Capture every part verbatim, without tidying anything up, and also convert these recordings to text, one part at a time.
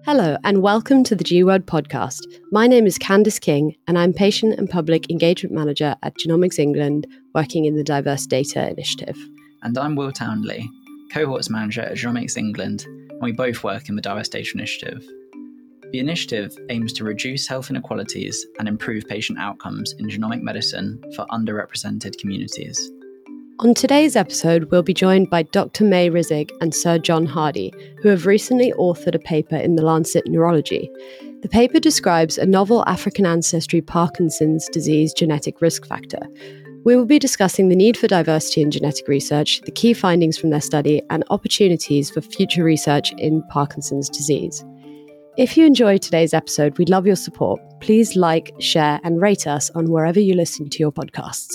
Hello and welcome to the G Word podcast. My name is Candice King and I'm Patient and Public Engagement Manager at Genomics England, working in the Diverse Data Initiative. And I'm Will Townley, Cohorts Manager at Genomics England, and we both work in the Diverse Data Initiative. The initiative aims to reduce health inequalities and improve patient outcomes in genomic medicine for underrepresented communities. On today's episode, we'll be joined by Doctor May Rizig and Sir John Hardy, who have recently authored a paper in The Lancet Neurology. The paper describes a novel African ancestry Parkinson's disease genetic risk factor. We will be discussing the need for diversity in genetic research, the key findings from their study, and opportunities for future research in Parkinson's disease. If you enjoyed today's episode, we'd love your support. Please like, share, and rate us on wherever you listen to your podcasts.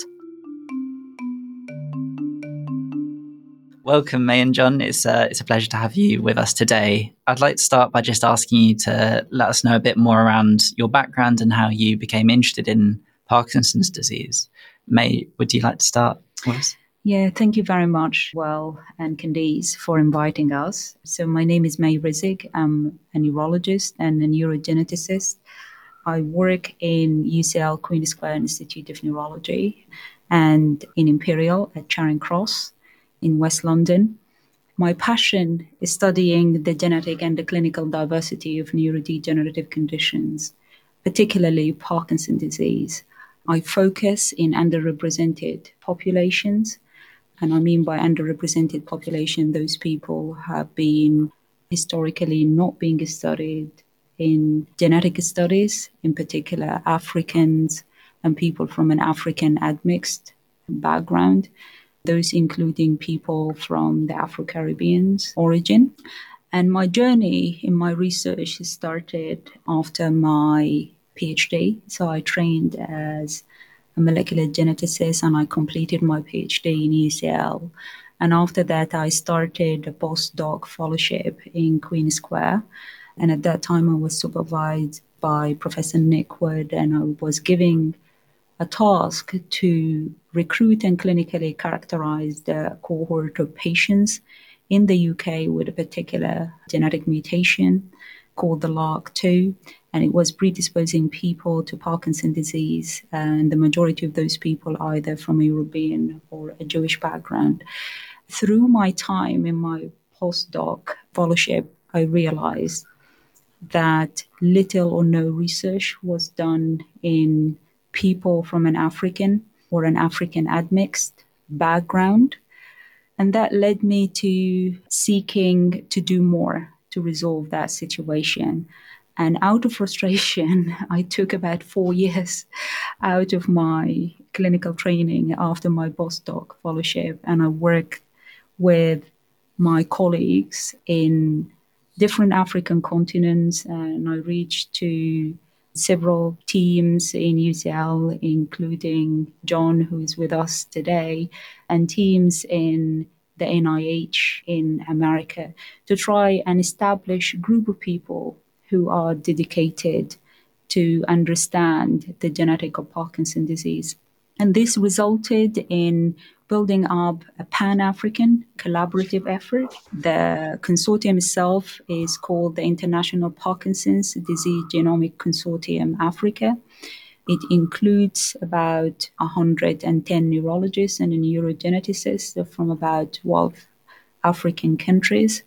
Welcome, May and John. It's, uh, it's a pleasure to have you with us today. I'd like to start by just asking you to let us know a bit more around your background and how you became interested in Parkinson's disease. May, would you like to start with us? Yeah, thank you very much, Will and Candice, for inviting us. So my name is May Rizig. I'm a neurologist and a neurogeneticist. I work in U C L Queen Square Institute of Neurology and in Imperial at Charing Cross in West London. My passion is studying the genetic and the clinical diversity of neurodegenerative conditions, particularly Parkinson's disease. I focus in underrepresented populations, and I mean by underrepresented population, those people have been historically not being studied in genetic studies, in particular Africans and people from an African admixed background, those including people from the Afro-Caribbean origin. And my journey in my research started after my PhD. So I trained as a molecular geneticist and I completed my PhD in U C L. And after that, I started a postdoc fellowship in Queen Square. And at that time, I was supervised by Professor Nick Wood, and I was giving a task to recruit and clinically characterize the cohort of patients in the U K with a particular genetic mutation called the L A R C two, and it was predisposing people to Parkinson's disease, and the majority of those people either from a European or a Jewish background. Through my time in my postdoc fellowship, I realized that little or no research was done in people from an African or an African admixed background. And that led me to seeking to do more to resolve that situation. And out of frustration, I took about four years out of my clinical training after my postdoc fellowship. And I worked with my colleagues in different African continents. And I reached to several teams in U C L, including John, who is with us today, and teams in the N I H in America to try and establish a group of people who are dedicated to understand the genetic of Parkinson's disease. And this resulted in building up a Pan-African collaborative effort. The consortium itself is called the International Parkinson's Disease Genomic Consortium Africa. It includes about one hundred ten neurologists and neurogeneticists from about twelve African countries.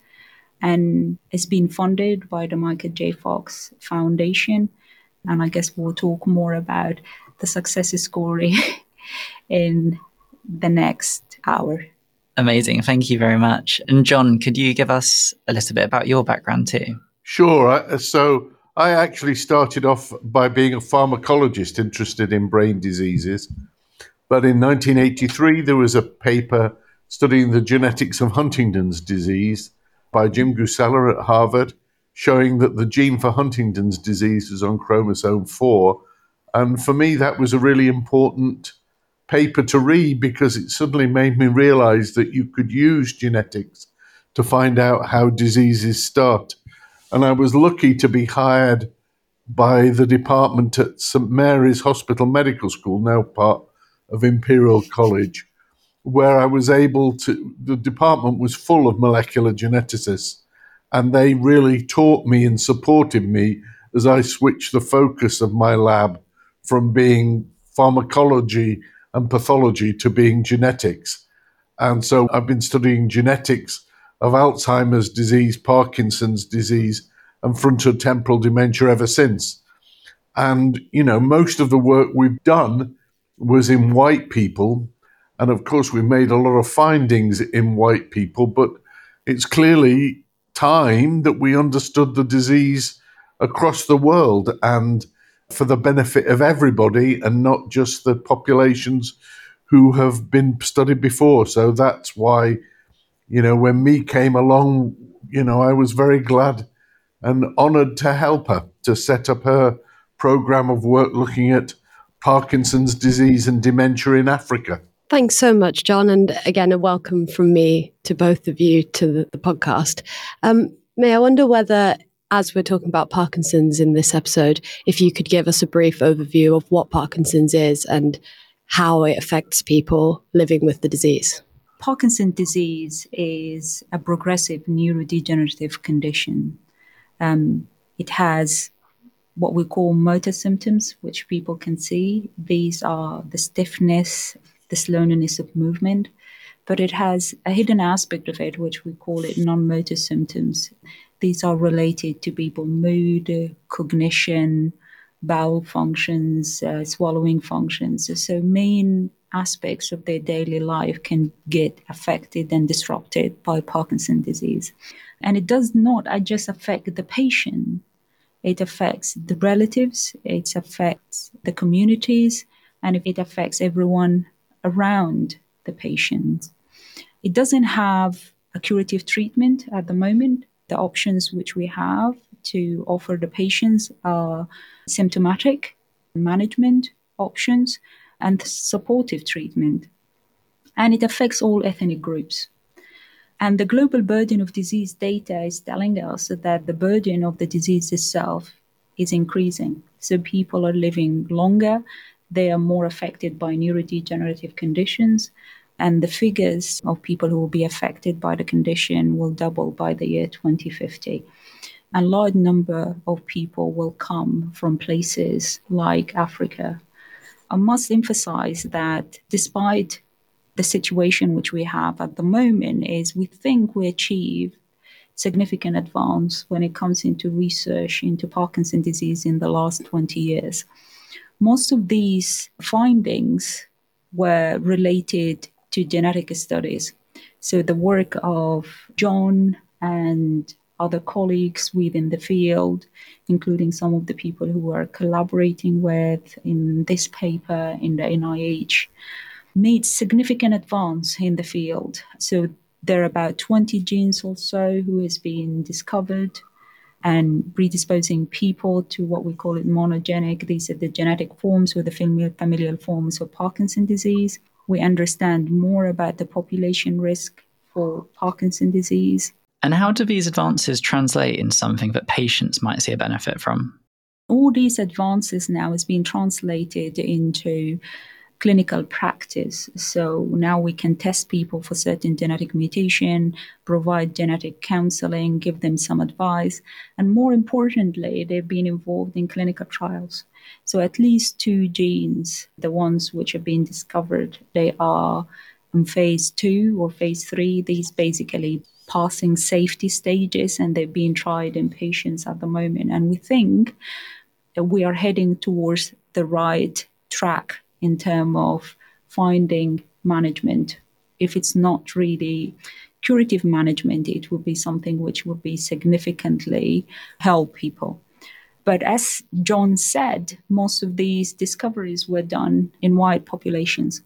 And it's been funded by the Michael J. Fox Foundation. And I guess we'll talk more about the success story in the next hour. Amazing. Thank you very much. And John, could you give us a little bit about your background too? Sure. So I actually started off by being a pharmacologist interested in brain diseases. But in nineteen eighty-three, there was a paper studying the genetics of Huntington's disease by Jim Gusella at Harvard, showing that the gene for Huntington's disease is on chromosome four. And for me, that was a really important paper to read because it suddenly made me realize that you could use genetics to find out how diseases start. And I was lucky to be hired by the department at Saint Mary's Hospital Medical School, now part of Imperial College, where I was able to, the department was full of molecular geneticists. And they really taught me and supported me as I switched the focus of my lab from being pharmacology and pathology to being genetics. And so I've been studying genetics of Alzheimer's disease, Parkinson's disease, and frontotemporal dementia ever since. And, you know, most of the work we've done was in white people. And of course, we made a lot of findings in white people, but it's clearly time that we understood the disease across the world and for the benefit of everybody and not just the populations who have been studied before. So that's why, you know, when Mee came along, you know, I was very glad and honored to help her to set up her program of work looking at Parkinson's disease and dementia in Africa. Thanks so much, John. And again, a welcome from me to both of you to the, the podcast. Um, May I wonder whether, as we're talking about Parkinson's in this episode, if you could give us a brief overview of what Parkinson's is and how it affects people living with the disease. Parkinson's disease is a progressive neurodegenerative condition. Um, it has what we call motor symptoms, which people can see. These are the stiffness, the slowness of movement, but it has a hidden aspect of it, which we call it non-motor symptoms. These are related to people's mood, cognition, bowel functions, uh, swallowing functions. So main aspects of their daily life can get affected and disrupted by Parkinson's disease. And it does not just affect the patient. It affects the relatives, it affects the communities, and it affects everyone around the patient. It doesn't have a curative treatment at the moment. The options which we have to offer the patients are symptomatic management options and supportive treatment. And it affects all ethnic groups. And the global burden of disease data is telling us that the burden of the disease itself is increasing. So people are living longer, they are more affected by neurodegenerative conditions, and the figures of people who will be affected by the condition will double by the year twenty fifty. A large number of people will come from places like Africa. I must emphasize that despite the situation which we have at the moment is we think we achieve significant advance when it comes into research into Parkinson's disease in the last twenty years. Most of these findings were related to genetic studies. So the work of John and other colleagues within the field, including some of the people who are collaborating with in this paper in the N I H, made significant advance in the field. So there are about twenty genes or so who has been discovered and predisposing people to what we call it monogenic. These are the genetic forms or the familial forms of Parkinson's disease. We understand more about the population risk for Parkinson's disease. And how do these advances translate into something that patients might see a benefit from? All these advances now has been translated into clinical practice. So now we can test people for certain genetic mutation, provide genetic counseling, give them some advice. And more importantly, they've been involved in clinical trials. So at least two genes, the ones which have been discovered, they are in phase two or phase three. These basically passing safety stages, and they're being tried in patients at the moment. And we think that we are heading towards the right track in terms of finding management. If it's not really curative management, it would be something which would be significantly help people. But as John said, most of these discoveries were done in wide populations.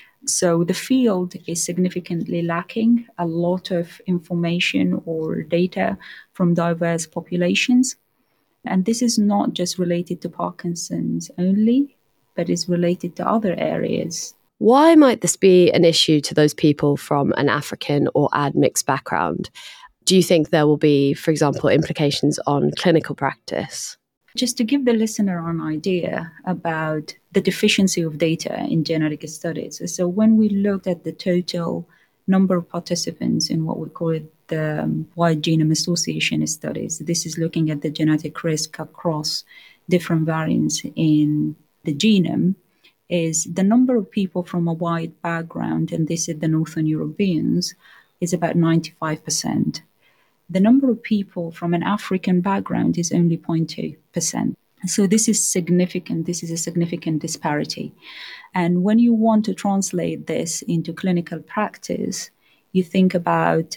So the field is significantly lacking a lot of information or data from diverse populations. And this is not just related to Parkinson's only, but is related to other areas. Why might this be an issue to those people from an African or admixed background? Do you think there will be, for example, implications on clinical practice? Just to give the listener an idea about the deficiency of data in genetic studies. So when we looked at the total number of participants in what we call it the um, wide genome association studies. This is looking at the genetic risk across different variants in the genome, is the number of people from a wide background, and this is the Northern Europeans, is about ninety-five percent. The number of people from an African background is only zero point two percent. So this is significant. This is a significant disparity. And when you want to translate this into clinical practice, you think about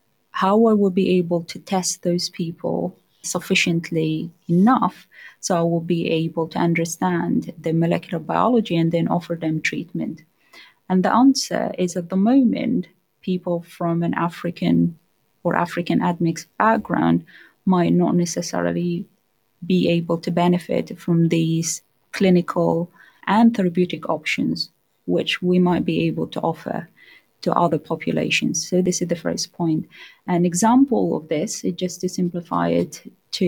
how I will be able to test those people sufficiently enough so I will be able to understand the molecular biology and then offer them treatment. And the answer is, at the moment, people from an African or African admixed background might not necessarily be able to benefit from these clinical and therapeutic options, which we might be able to offer to other populations. So this is the first point. An example of this, just to simplify it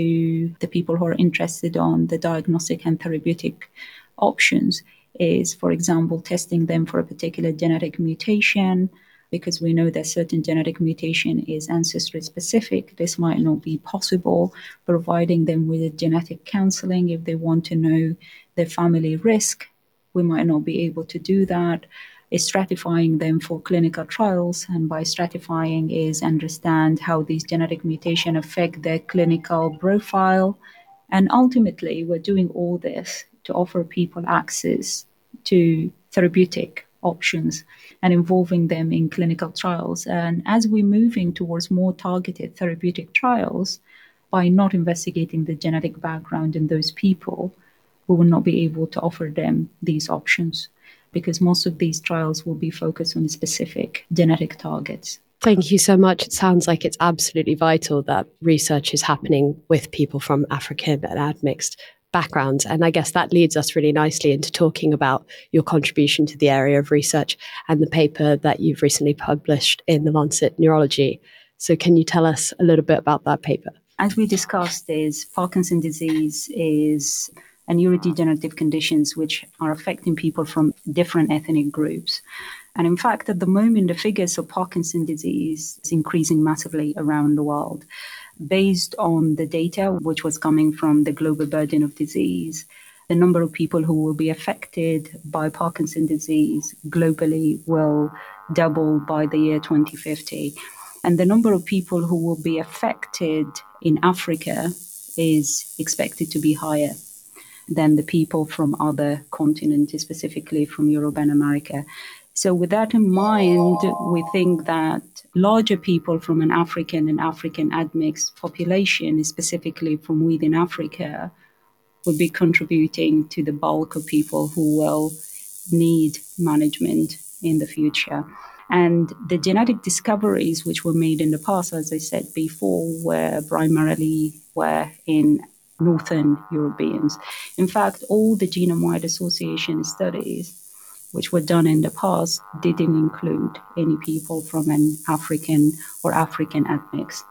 to the people who are interested on the diagnostic and therapeutic options, is, for example, testing them for a particular genetic mutation, because we know that certain genetic mutation is ancestry specific. This might not be possible. Providing them with a genetic counseling if they want to know their family risk, we might not be able to do that. Is stratifying them for clinical trials, and by stratifying is understand how these genetic mutations affect their clinical profile. And ultimately, we're doing all this to offer people access to therapeutic options and involving them in clinical trials. And as we're moving towards more targeted therapeutic trials, by not investigating the genetic background in those people, we will not be able to offer them these options, because most of these trials will be focused on specific genetic targets. Thank you so much. It sounds like it's absolutely vital that research is happening with people from African and admixed backgrounds. And I guess that leads us really nicely into talking about your contribution to the area of research and the paper that you've recently published in the Lancet Neurology. So can you tell us a little bit about that paper? As we discussed, is Parkinson's disease is a neurodegenerative conditions which are affecting people from different ethnic groups. And in fact, at the moment, the figures of Parkinson's disease is increasing massively around the world. Based on the data which was coming from the global burden of disease, the number of people who will be affected by Parkinson's disease globally will double by the year twenty fifty. And the number of people who will be affected in Africa is expected to be higher than the people from other continents, specifically from Europe and America. So with that in mind, we think that larger people from an African and African admixed population, specifically from within Africa, will be contributing to the bulk of people who will need management in the future. And the genetic discoveries which were made in the past, as I said before, were primarily were in Northern Europeans. In fact, all the genome-wide association studies which were done in the past didn't include any people from an African or African admixed.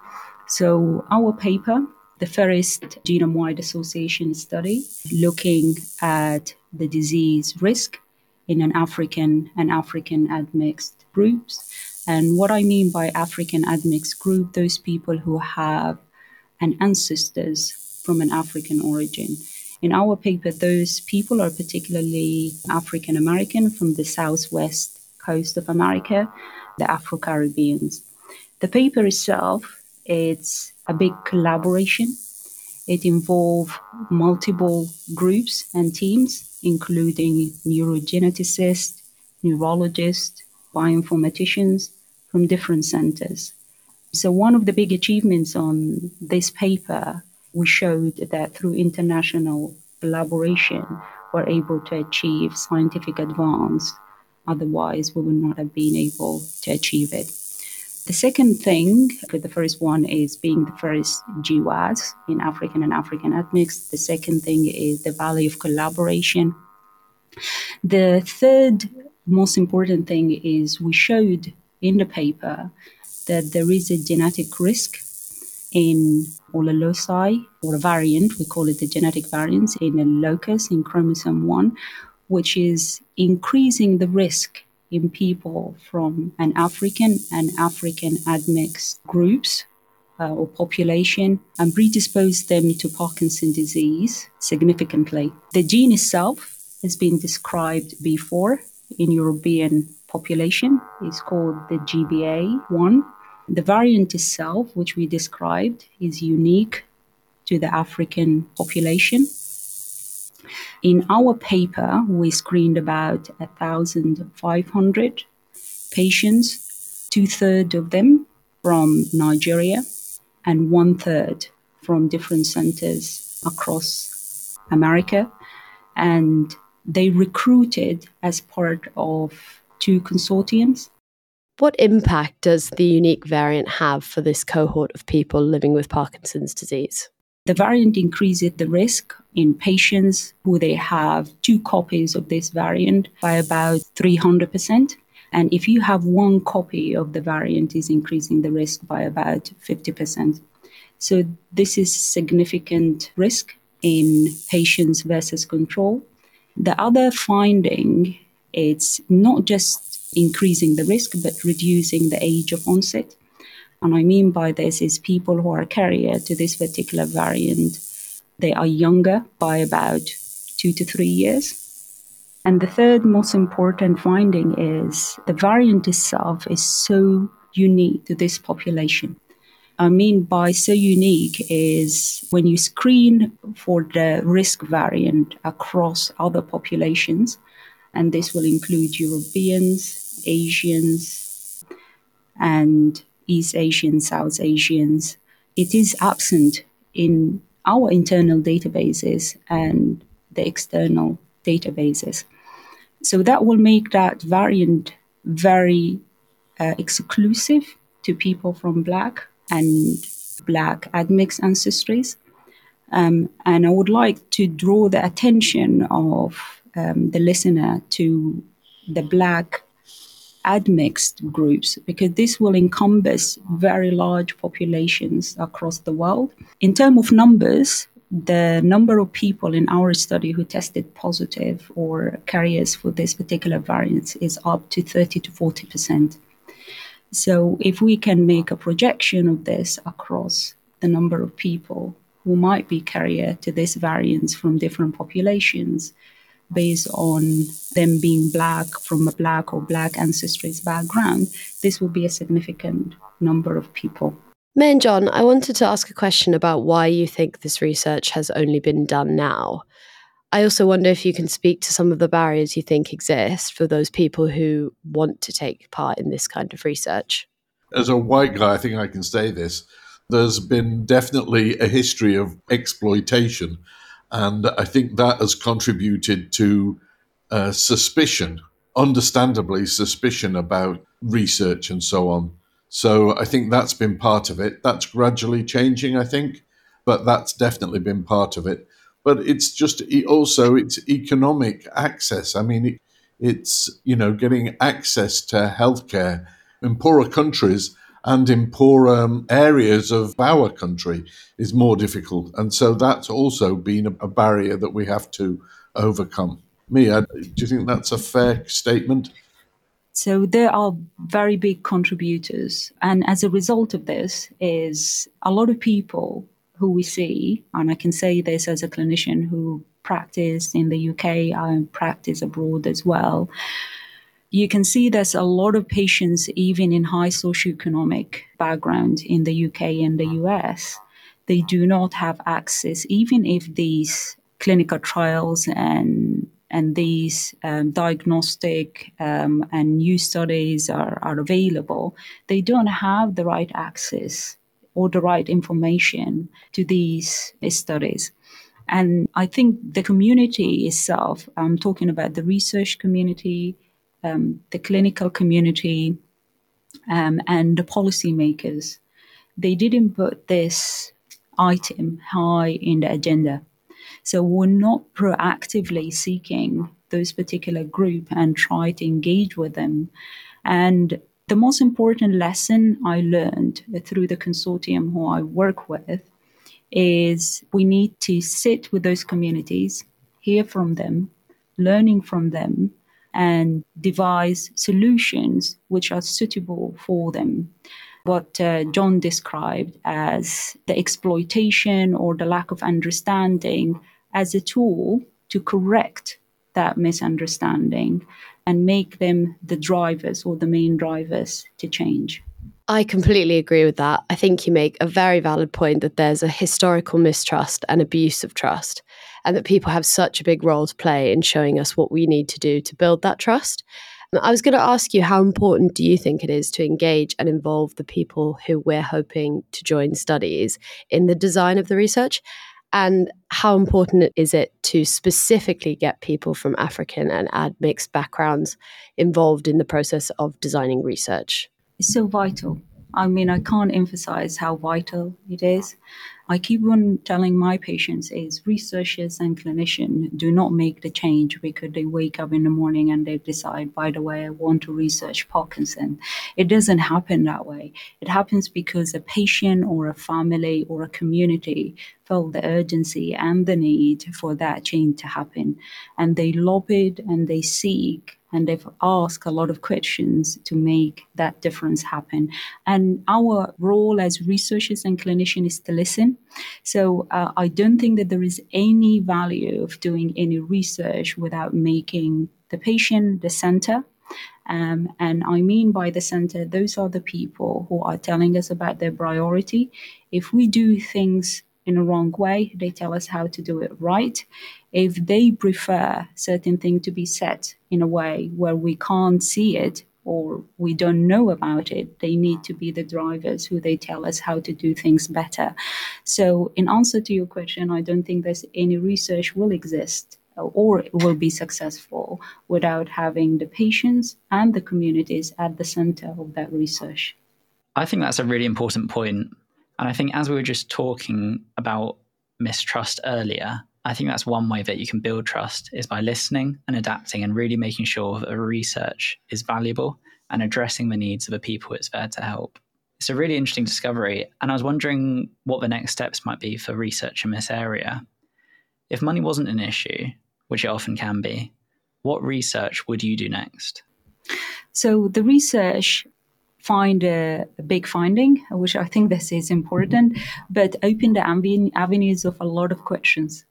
So our paper, the first genome-wide association study, looking at the disease risk in an African and African admixed groups. And what I mean by African admixed group, those people who have an ancestors from an African origin. In our paper, those people are particularly African American from the southwest coast of America, the Afro-Caribbeans. The paper itself, it's a big collaboration. It involves multiple groups and teams, including neurogeneticists, neurologists, bioinformaticians from different centers. So one of the big achievements on this paper, we showed that through international collaboration, we're able to achieve scientific advance. Otherwise, we would not have been able to achieve it. The second thing, the first one is being the first G W A S in African and African admixed. The second thing is the value of collaboration. The third most important thing is we showed in the paper that there is a genetic risk in all the loci, or a variant, we call it the genetic variants, in a locus in chromosome one, which is increasing the risk in people from an African and African admixed groups uh, or population and predisposed them to Parkinson's disease significantly. The gene itself has been described before in European population. It's called the G B A one. The variant itself, which we described, is unique to the African population. In our paper, we screened about one thousand five hundred patients, two-thirds of them from Nigeria and one-third from different centers across America. And they recruited as part of two consortiums. What impact does the unique variant have for this cohort of people living with Parkinson's disease? The variant increases the risk in patients who they have two copies of this variant by about three hundred percent. And if you have one copy of the variant, is increasing the risk by about fifty percent. So this is significant risk in patients versus control. The other finding, it's not just increasing the risk, but reducing the age of onset. And I mean by this is people who are carrier to this particular variant, they are younger by about two to three years. And the third most important finding is the variant itself is so unique to this population. I mean by so unique is when you screen for the risk variant across other populations, and this will include Europeans, Asians, and East Asians, South Asians, it is absent in our internal databases and the external databases. So that will make that variant very uh, exclusive to people from Black and Black admixed ancestries. Um, and I would like to draw the attention of um, the listener to the Black admixed groups, because this will encompass very large populations across the world. In terms of numbers, the number of people in our study who tested positive or carriers for this particular variant is up to thirty to forty percent. So if we can make a projection of this across the number of people who might be carrier to this variant from different populations, based on them being Black, from a Black or Black ancestries background, this will be a significant number of people. May and John, I wanted to ask a question about why you think this research has only been done now. I also wonder if you can speak to some of the barriers you think exist for those people who want to take part in this kind of research. As a white guy, I think I can say this. There's been definitely a history of exploitation. And I think that has contributed to uh, suspicion, understandably suspicion about research and so on. So I think that's been part of it. That's gradually changing, I think, but that's definitely been part of it. But it's just also it's economic access. I mean, it, it's, you know, getting access to healthcare in poorer countries and in poorer um, areas of our country is more difficult. And so that's also been a, a barrier that we have to overcome. Mia, do you think that's a fair statement? So there are very big contributors. And as a result of this is a lot of people who we see, and I can say this as a clinician who practiced in the U K, I practice abroad as well. You can see there's a lot of patients, even in high socioeconomic background in the U K and the U S, they do not have access, even if these clinical trials and and these um, diagnostic um, and new studies are, are available, they don't have the right access or the right information to these studies. And I think the community itself, I'm talking about the research community, um, the clinical community, um, and the policymakers, they didn't put this item high in the agenda. So we're not proactively seeking those particular group and try to engage with them. And the most important lesson I learned through the consortium who I work with is we need to sit with those communities, hear from them, learning from them, and devise solutions which are suitable for them. What uh, John described as the exploitation or the lack of understanding as a tool to correct that misunderstanding and make them the drivers or the main drivers to change. I completely agree with that. I think you make a very valid point that there's a historical mistrust and abuse of trust, and that people have such a big role to play in showing us what we need to do to build that trust. I was going to ask you, how important do you think it is to engage and involve the people who we're hoping to join studies in the design of the research? And how important is it to specifically get people from African and ad-mixed backgrounds involved in the process of designing research? It's so vital. I mean, I can't emphasize how vital it is. I keep on telling my patients is researchers and clinicians do not make the change because they wake up in the morning and they decide, by the way, I want to research Parkinson. It doesn't happen that way. It happens because a patient or a family or a community felt the urgency and the need for that change to happen. And they lobbied and they seek and they've asked a lot of questions to make that difference happen. And our role as researchers and clinicians is to listen. So uh, I don't think that there is any value of doing any research without making the patient the center. Um, and I mean by the center, those are the people who are telling us about their priority. If we do things in a wrong way, they tell us how to do it right. If they prefer certain things to be set in a way where we can't see it or we don't know about it, they need to be the drivers who they tell us how to do things better. So in answer to your question, I don't think there's any research will exist or will be successful without having the patients and the communities at the center of that research. I think that's a really important point. And I think as we were just talking about mistrust earlier, I think that's one way that you can build trust is by listening and adapting and really making sure that the research is valuable and addressing the needs of the people it's there to help. It's a really interesting discovery. And I was wondering what the next steps might be for research in this area. If money wasn't an issue, which it often can be, what research would you do next? So the research find a, a big finding, which I think this is important, but open the avenues of a lot of questions.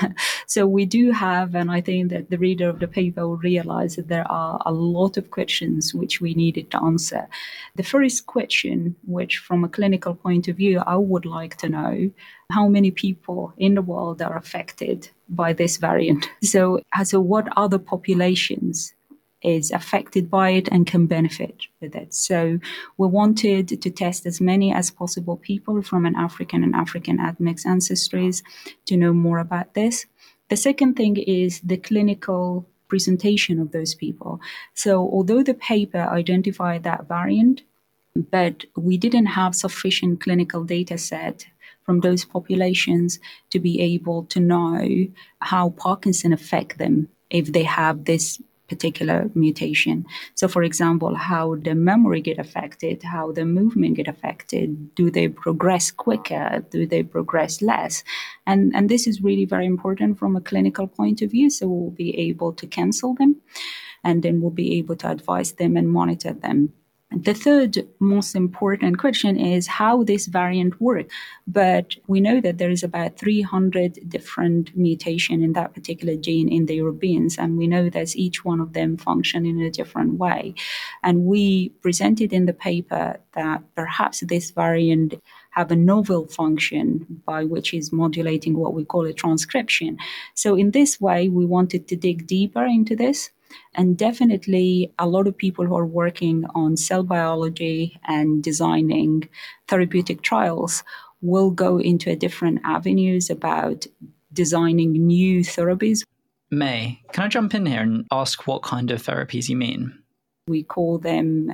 So we do have, and I think that the reader of the paper will realize that there are a lot of questions which we needed to answer. The first question, which from a clinical point of view, I would like to know, how many people in the world are affected by this variant? So, so what other populations is affected by it and can benefit with it. So we wanted to test as many as possible people from an African and African admixed ancestries to know more about this. The second thing is the clinical presentation of those people. So although the paper identified that variant, but we didn't have sufficient clinical data set from those populations to be able to know how Parkinson affect them if they have this particular mutation. So for example, how the memory get affected, how the movement get affected, do they progress quicker, do they progress less? And, and this is really very important from a clinical point of view, so we'll be able to cancel them, and then we'll be able to advise them and monitor them. The third most important question is how this variant works. But we know that there is about three hundred different mutations in that particular gene in the Europeans, and we know that each one of them function in a different way. And we presented in the paper that perhaps this variant have a novel function by which is modulating what we call a transcription. So in this way, we wanted to dig deeper into this. And definitely a lot of people who are working on cell biology and designing therapeutic trials will go into a different avenues about designing new therapies. May, can I jump in here and ask what kind of therapies you mean? We call them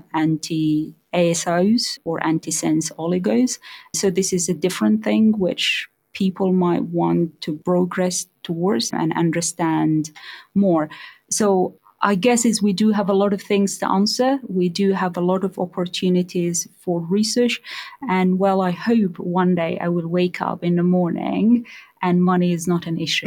anti-A S Os or antisense oligos. So this is a different thing which people might want to progress towards and understand more. So I guess is we do have a lot of things to answer. We do have a lot of opportunities for research. And well, I hope one day I will wake up in the morning and money is not an issue.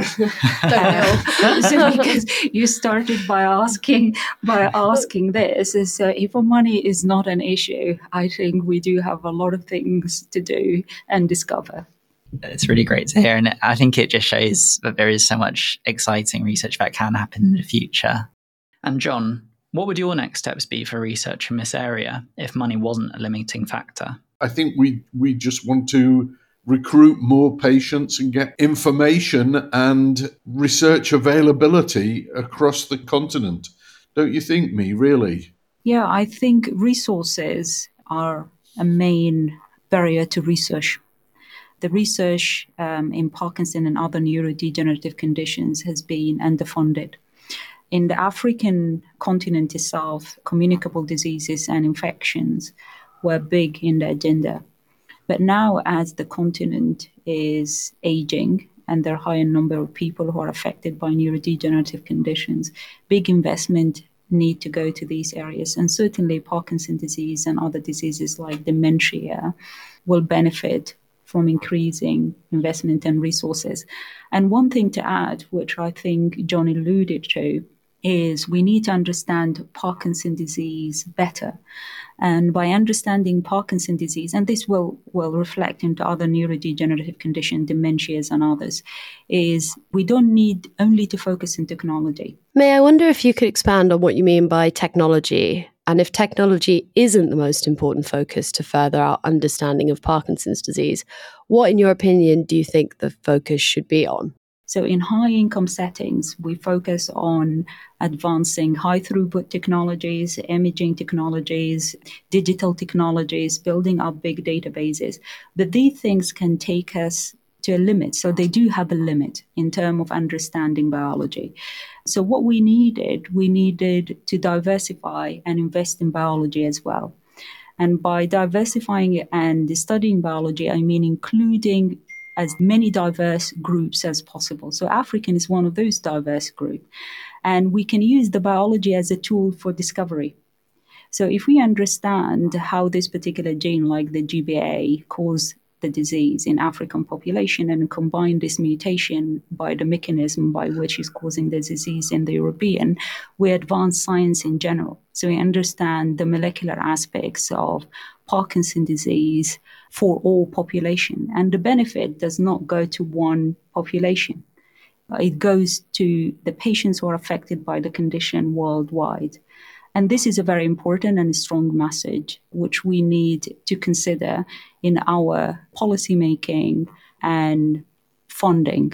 uh, so because you started by asking by asking this, so if money is not an issue, I think we do have a lot of things to do and discover. It's really great to hear. And I think it just shows that there is so much exciting research that can happen in the future. And John, what would your next steps be for research in this area if money wasn't a limiting factor? I think we we just want to recruit more patients and get information and research availability across the continent. Don't you think, me, really? Yeah, I think resources are a main barrier to research. The research um, in Parkinson and other neurodegenerative conditions has been underfunded. In the African continent itself, communicable diseases and infections were big in the agenda. But now, as the continent is aging and there are a higher number of people who are affected by neurodegenerative conditions, big investment need to go to these areas. And certainly Parkinson's disease and other diseases like dementia will benefit from increasing investment and resources. And one thing to add, which I think John alluded to, is we need to understand Parkinson's disease better. And by understanding Parkinson's disease, and this will, will reflect into other neurodegenerative conditions, dementias and others, is we don't need only to focus on technology. May I wonder if you could expand on what you mean by technology, and if technology isn't the most important focus to further our understanding of Parkinson's disease, what, in your opinion, do you think the focus should be on? So in high-income settings, we focus on advancing high-throughput technologies, imaging technologies, digital technologies, building up big databases. But these things can take us to a limit. So they do have a limit in terms of understanding biology. So what we needed, we needed to diversify and invest in biology as well. And by diversifying and studying biology, I mean including as many diverse groups as possible. So African is one of those diverse groups. And we can use the biology as a tool for discovery. So if we understand how this particular gene, like the G B A, causes the disease in African population and combine this mutation by the mechanism by which is causing the disease in the European, we advance science in general. So we understand the molecular aspects of Parkinson's disease for all population. And the benefit does not go to one population. It goes to the patients who are affected by the condition worldwide. And this is a very important and strong message, which we need to consider in our policymaking and funding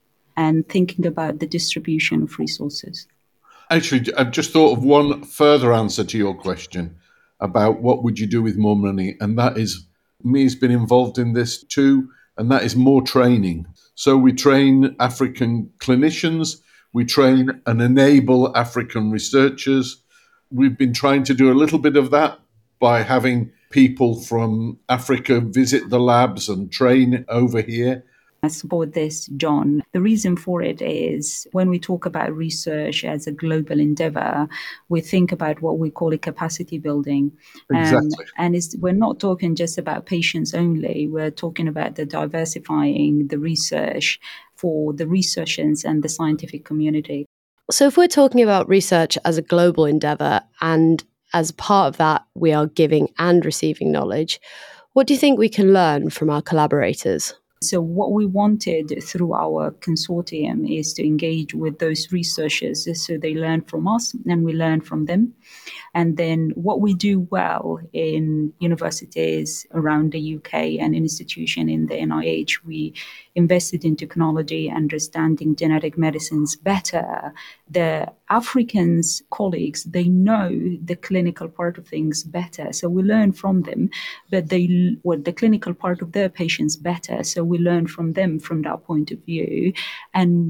and thinking about the distribution of resources. Actually, I've just thought of one further answer to your question about what would you do with more money. And that is, me has been involved in this too, and that is more training. So we train African clinicians, we train and enable African researchers. We've been trying to do a little bit of that by having people from Africa visit the labs and train over here. I support this, John. The reason for it is when we talk about research as a global endeavor, we think about what we call a capacity building. Exactly. Um, and it's, we're not talking just about patients only. We're talking about the diversifying the research for the researchers and the scientific community. So if we're talking about research as a global endeavor, and as part of that, we are giving and receiving knowledge, what do you think we can learn from our collaborators? So what we wanted through our consortium is to engage with those researchers so they learn from us and we learn from them. And then what we do well in universities around the U K and institution in the N I H, we invested in technology, understanding genetic medicines better. The Africans colleagues, they know the clinical part of things better. So we learn from them, but they well, the clinical part of their patients better. So we learn from them from that point of view. And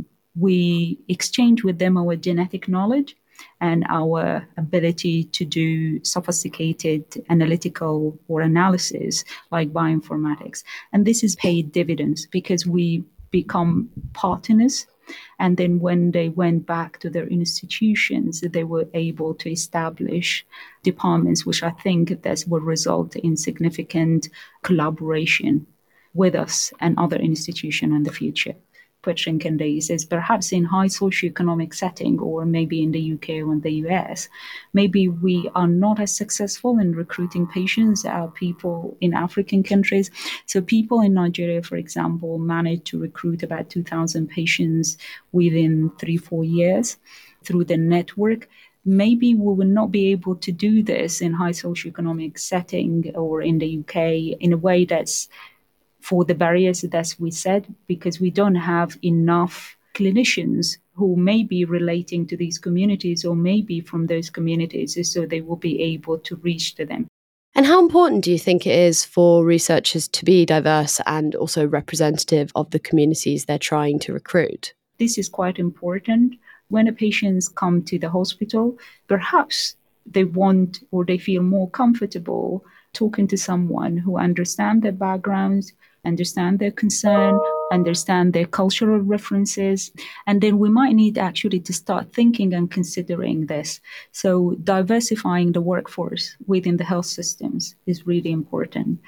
we exchange with them our genetic knowledge and our ability to do sophisticated analytical or analysis like bioinformatics. And this is paid dividends because we become partners And then when they went back to their institutions, they were able to establish departments, which I think that will result in significant collaboration with us and other institutions in the future. Question, Candace, is perhaps in high socioeconomic setting, or maybe in the U K or in the U S, maybe we are not as successful in recruiting patients as people in African countries. So people in Nigeria, for example, managed to recruit about two thousand patients within three, four years through the network. Maybe we will not be able to do this in high socioeconomic setting or in the U K in a way that's for the barriers that we said, because we don't have enough clinicians who may be relating to these communities or maybe from those communities, so they will be able to reach to them. And how important do you think it is for researchers to be diverse and also representative of the communities they're trying to recruit? This is quite important. When a patients come to the hospital, perhaps they want or they feel more comfortable talking to someone who understands their backgrounds, understand their concern, understand their cultural references. And then we might need actually to start thinking and considering this. So diversifying the workforce within the health systems is really important.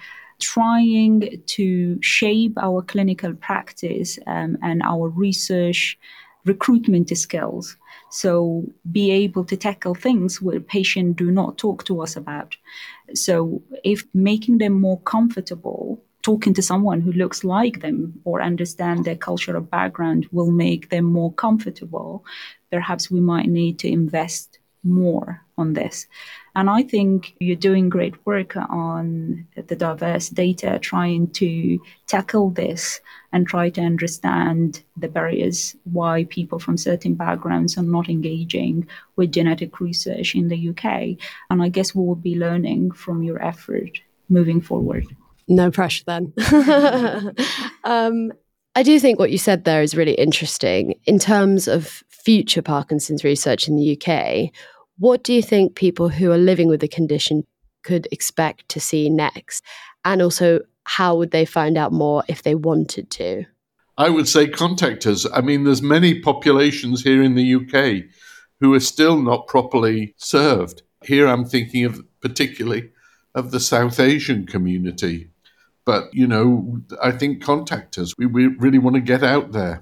Trying to shape our clinical practice um, and our research recruitment skills. So be able to tackle things where patients do not talk to us about. So if making them more comfortable talking to someone who looks like them or understand their cultural background will make them more comfortable, perhaps we might need to invest more on this. And I think you're doing great work on the diverse data, trying to tackle this and try to understand the barriers why people from certain backgrounds are not engaging with genetic research in the U K. And I guess we will be learning from your effort moving forward. No pressure then. um, I do think what you said there is really interesting. In terms of future Parkinson's research in the U K, what do you think people who are living with the condition could expect to see next? And also, how would they find out more if they wanted to? I would say contact us. I mean, there's many populations here in the U K who are still not properly served. Here I'm thinking of particularly of the South Asian community. But, you know, I think contact us. We, we really want to get out there.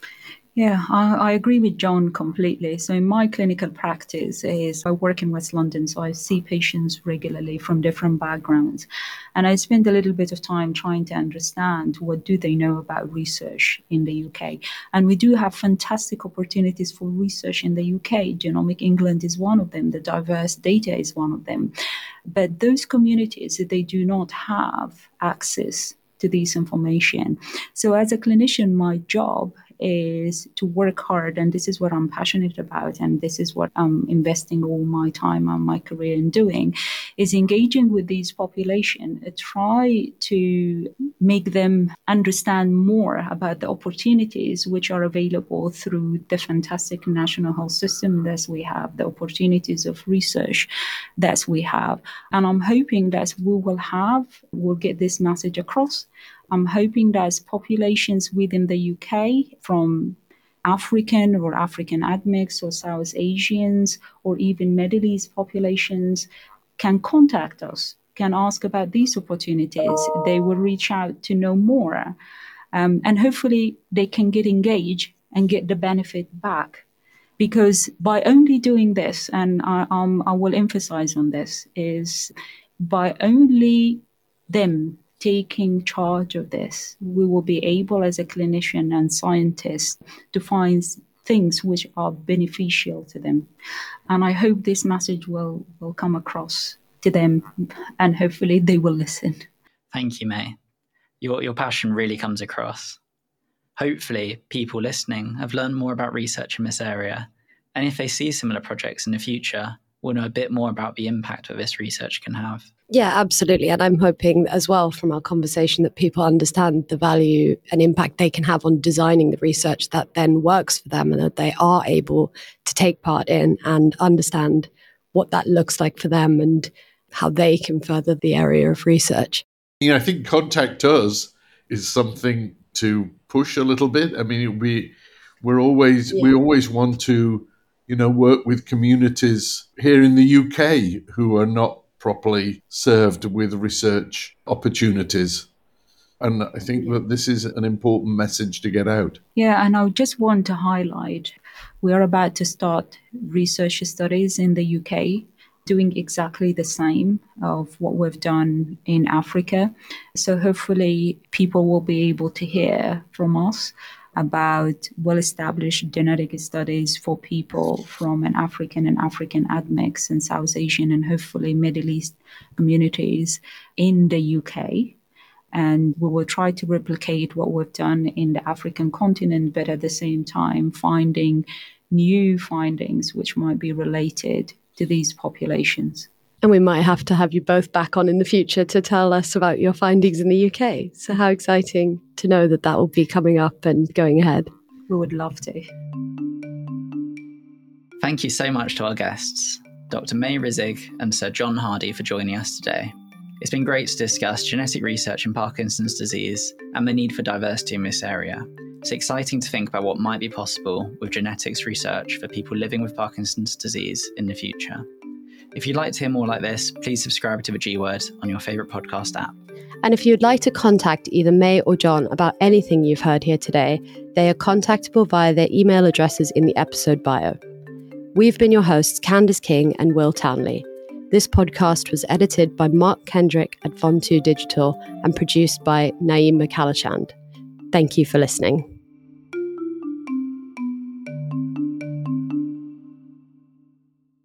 Yeah, I, I agree with John completely. So in my clinical practice is I work in West London, so I see patients regularly from different backgrounds. And I spend a little bit of time trying to understand what do they know about research in the U K. And we do have fantastic opportunities for research in the U K. Genomic England is one of them. The diverse data is one of them. But those communities, they do not have access to this information. So as a clinician, my job is to work hard, and this is what I'm passionate about, and this is what I'm investing all my time and my career in doing, is engaging with these population, try to make them understand more about the opportunities which are available through the fantastic national health system that we have, the opportunities of research that we have. And I'm hoping that we will have, we'll get this message across. I'm hoping that populations within the U K from African or African admixed or South Asians or even Middle East populations can contact us, can ask about these opportunities. They will reach out to know more. Um, and hopefully they can get engaged and get the benefit back. Because by only doing this, and I, um, I will emphasize on this, is by only them taking charge of this, we will be able as a clinician and scientist to find things which are beneficial to them. And I hope this message will, will come across to them, and hopefully they will listen. Thank you, May. Your, your passion really comes across. Hopefully people listening have learned more about research in this area, and if they see similar projects in the future, will know a bit more about the impact that this research can have. Yeah, absolutely. And I'm hoping as well from our conversation that people understand the value and impact they can have on designing the research that then works for them, and that they are able to take part in and understand what that looks like for them and how they can further the area of research. You know, I think contact us is something to push a little bit. I mean, we We're always Yeah. we always want to, you know, work with communities here in the U K who are not properly served with research opportunities. And I think that this is an important message to get out. Yeah, and I just want to highlight, we are about to start research studies in the U K, doing exactly the same of what we've done in Africa. So hopefully people will be able to hear from us about well-established genetic studies for people from an African and African admix and South Asian and hopefully Middle East communities in the U K. And we will try to replicate what we've done in the African continent, but at the same time finding new findings which might be related to these populations. And we might have to have you both back on in the future to tell us about your findings in the U K. So how exciting to know that that will be coming up and going ahead. We would love to. Thank you so much to our guests, Doctor May Rizig and Sir John Hardy, for joining us today. It's been great to discuss genetic research in Parkinson's disease and the need for diversity in this area. It's exciting to think about what might be possible with genetics research for people living with Parkinson's disease in the future. If you'd like to hear more like this, please subscribe to the G Word on your favourite podcast app. And if you'd like to contact either May or John about anything you've heard here today, they are contactable via their email addresses in the episode bio. We've been your hosts, Candice King and Will Townley. This podcast was edited by Mark Kendrick at Vontu Digital and produced by Naeem McCallachand. Thank you for listening.